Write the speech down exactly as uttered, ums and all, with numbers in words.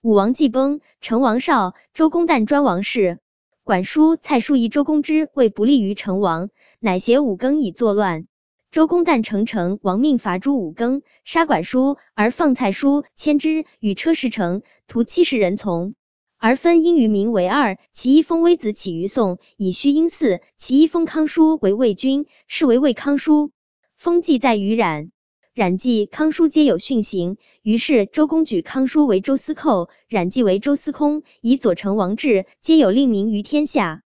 武王既崩，成王少，周公旦专王事。管叔、蔡叔疑周公之谓不利于成王，乃挟五更以作乱。周公旦乘成王命伐诛五更，杀管叔，而放蔡叔，牵之，与车十乘，徒七十人从。而分殷于民为二，其一封微子起于宋，以虚殷祀；其一封康叔为魏君，是为魏康叔。封记在于冉。冉季、康叔皆有训行，于是周公举康叔为周司寇，冉季为周司空，以左成王制，皆有令名于天下。